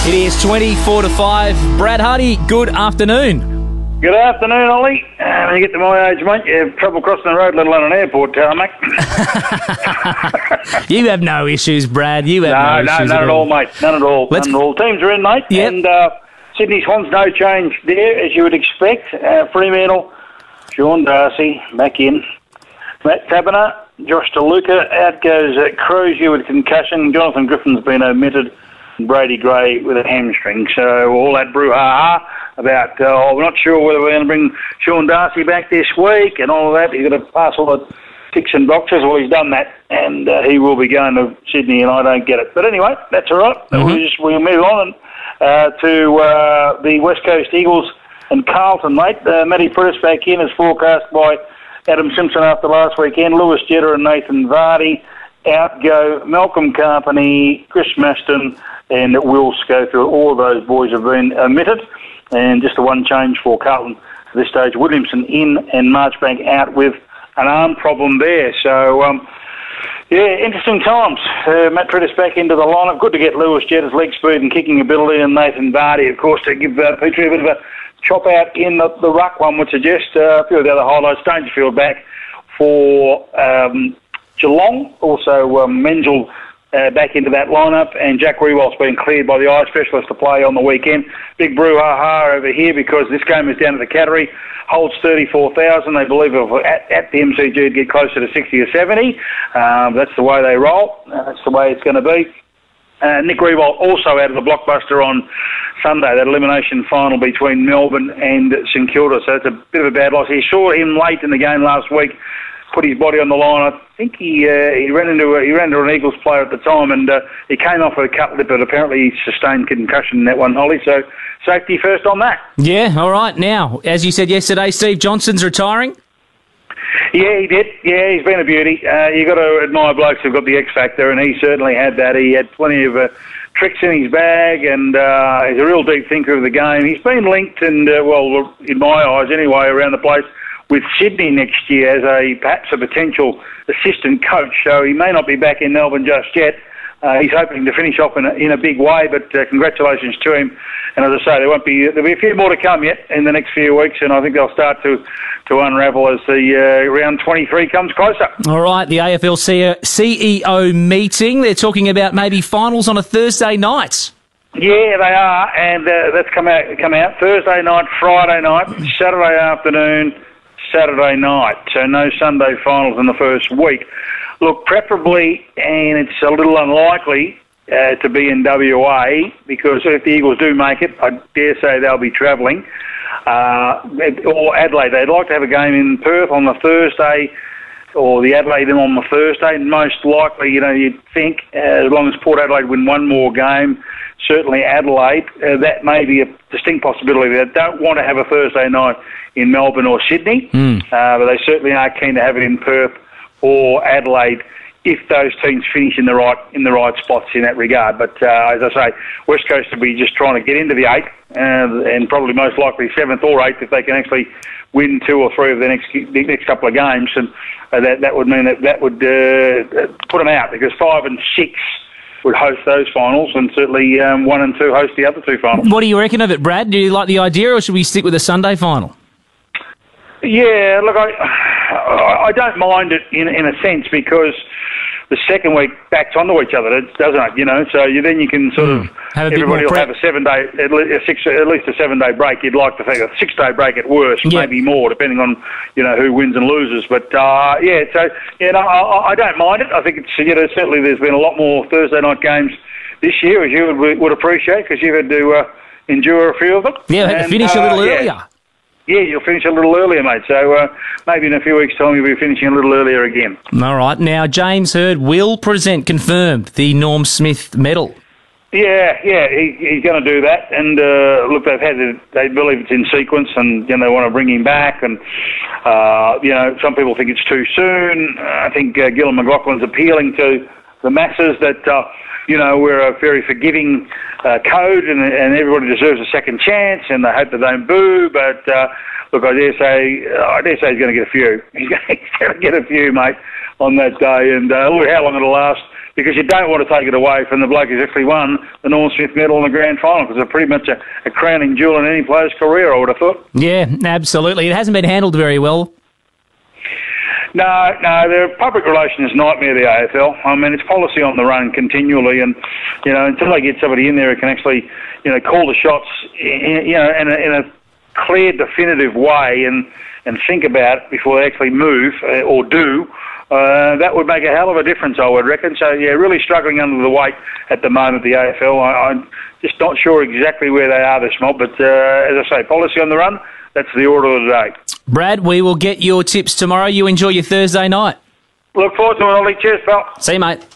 It is 24 to 5. Brad Hardy, good afternoon. Good afternoon, Ollie. When you get to my age, mate, you have trouble crossing the road, let alone an airport tarmac. You have no issues, Brad. You have no issues none at all, mate. None at all. None at all. Teams are in, mate. Yep. And Sydney Swans, no change there, as you would expect. Fremantle, Sean Darcy, back in. Matt Taberner, Josh DeLuca, out goes Crozier with concussion. Jonathan Griffin's been omitted. Brady Gray with a hamstring. So all that brouhaha about, we're not sure whether we're going to bring Sean Darcy back this week and all of that. He's got to pass all the ticks and boxes. Well, he's done that, and he will be going to Sydney, and I don't get it. But anyway, that's all right. Mm-hmm. We'll move on to the West Coast Eagles and Carlton, mate. Matty Pritis back in as forecast by Adam Simpson after last weekend. Lewis Jetta and Nathan Vardy. Out go Malcolm Carpeney, Chris Maston, and Will Schofield. All of those boys have been omitted. And just the one change for Carlton at this stage. Williamson in and Marchbank out with an arm problem there. So, interesting times. Matt Pritis back into the lineup. Good to get Lewis Jetta's leg speed and kicking ability, and Nathan Vardy, of course, to give Petrie a bit of a chop out in the ruck. One would suggest a few of the other highlights. Dangerfield back for Geelong. Also, Menzel back into that lineup, and Jack Rewalt's been cleared by the eye specialist to play on the weekend. Big brouhaha over here because this game is down to the Cattery. Holds 34,000. They believe at the MCG it'd get closer to 60 or 70. That's the way they roll. That's the way it's going to be. Nick Rewalt also out of the blockbuster on Sunday, that elimination final between Melbourne and St Kilda. So it's a bit of a bad loss. He saw him late in the game last week, put his body on the line. I think he ran into an Eagles player at the time, and he came off with a cut lip, but apparently he sustained concussion in that one, Holly. So safety first on that. Yeah, all right. Now, as you said yesterday, Steve Johnson's retiring. Yeah, he did. Yeah, he's been a beauty. You got to admire blokes who've got the X factor, and he certainly had that. He had plenty of tricks in his bag, and he's a real deep thinker of the game. He's been linked, and well, in my eyes anyway, around the place with Sydney next year as perhaps a potential assistant coach. So he may not be back in Melbourne just yet. He's hoping to finish off in a big way, but congratulations to him. And as I say, there'll be a few more to come yet in the next few weeks, and I think they'll start to unravel as the round 23 comes closer. All right, the AFL CEO meeting. They're talking about maybe finals on a Thursday night. Yeah, they are, and that's come out Thursday night, Friday night, Saturday afternoon, Saturday night. So no Sunday finals in the first week. Look, preferably, and it's a little unlikely to be in WA, because if the Eagles do make it, I dare say they'll be travelling, or Adelaide. They'd like to have a game in Perth on the Thursday, or the Adelaide on the Thursday. Most likely, you'd think, as long as Port Adelaide win one more game, certainly Adelaide, that may be a distinct possibility. They don't want to have a Thursday night in Melbourne or Sydney, but they certainly are keen to have it in Perth or Adelaide if those teams finish in the right spots in that regard. But as I say, West Coast will be just trying to get into the 8th, and probably most likely 7th or 8th if they can actually win 2 or 3 of the next couple of games, and that would mean that would put them out, because 5 and 6 would host those finals, and certainly 1 and 2 host the other 2 finals. What do you reckon of it, Brad? Do you like the idea, or should we stick with a Sunday final? Yeah, look, I don't mind it in a sense, because the second week backs onto each other, doesn't it? So then you can sort of everybody will have a 7-day, at least a 7-day break. You'd like to think a 6-day break at worst, maybe more, depending on who wins and loses. But I don't mind it. I think it's certainly there's been a lot more Thursday night games this year, as you would appreciate, because you've had to endure a few of them. Yeah, had to finish a little earlier. Yeah, you'll finish a little earlier, mate. So maybe in a few weeks' time you'll be finishing a little earlier again. All right. Now, James Hird will confirmed, the Norm Smith medal. Yeah, he's going to do that. And look, they believe it's in sequence, and they want to bring him back. And some people think it's too soon. I think Gillon McLachlan's appealing to the masses that we're a very forgiving code, and everybody deserves a second chance, and they hope they don't boo. But look, I dare say he's going to get a few. He's going to get a few, mate, on that day. And look how long it'll last. because you don't want to take it away from the bloke who's actually won the Norm Smith medal in the grand final, because it's pretty much a crowning jewel in any player's career, I would have thought. Yeah, absolutely. It hasn't been handled very well. No, the public relations nightmare, the AFL. I mean, it's policy on the run continually, and, you know, until they get somebody in there who can actually, you know, call the shots, in a clear, definitive way and think about it before they actually move or do, that would make a hell of a difference, I would reckon. So, yeah, really struggling under the weight at the moment, the AFL. I'm just not sure exactly where they are this mob, but as I say, policy on the run, that's the order of the day. Brad, we will get your tips tomorrow. You enjoy your Thursday night. Look forward to it, Ollie. Cheers, pal. See you, mate.